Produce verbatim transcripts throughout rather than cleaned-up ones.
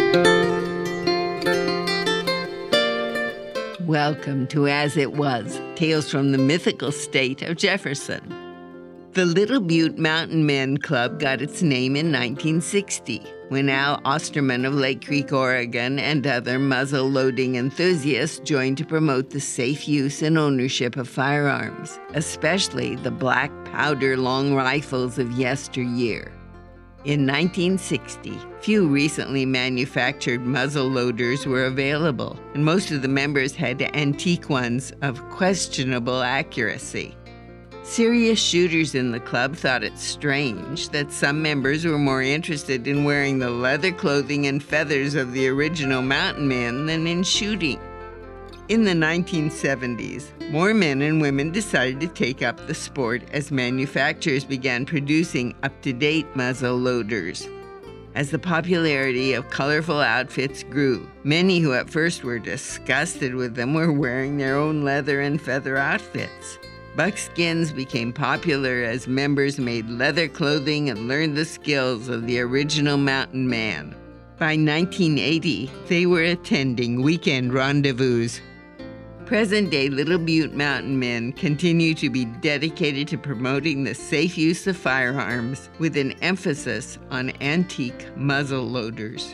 Welcome to As It Was, Tales from the Mythical State of Jefferson. The Little Butte Mountain Men Club got its name in nineteen sixty, when Al Osterman of Lake Creek, Oregon, and other muzzle-loading enthusiasts joined to promote the safe use and ownership of firearms, especially the black powder long rifles of yesteryear. In nineteen sixty, few recently manufactured muzzle loaders were available, and most of the members had antique ones of questionable accuracy. Serious shooters in the club thought it strange that some members were more interested in wearing the leather clothing and feathers of the original mountain men than in shooting. In the nineteen seventies, more men and women decided to take up the sport as manufacturers began producing up-to-date muzzle loaders. As the popularity of colorful outfits grew, many who at first were disgusted with them were wearing their own leather and feather outfits. Buckskins became popular as members made leather clothing and learned the skills of the original mountain man. By nineteen eighty, they were attending weekend rendezvous. Present-day Little Butte Mountain Men continue to be dedicated to promoting the safe use of firearms with an emphasis on antique muzzle loaders.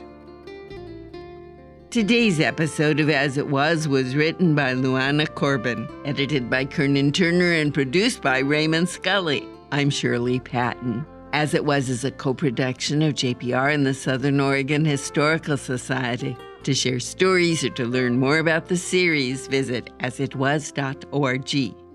Today's episode of As It Was was written by Luana Corbin, edited by Kernan Turner, and produced by Raymond Scully. I'm Shirley Patton. As It Was is a co-production of J P R and the Southern Oregon Historical Society. To share stories or to learn more about the series, visit as it was dot org.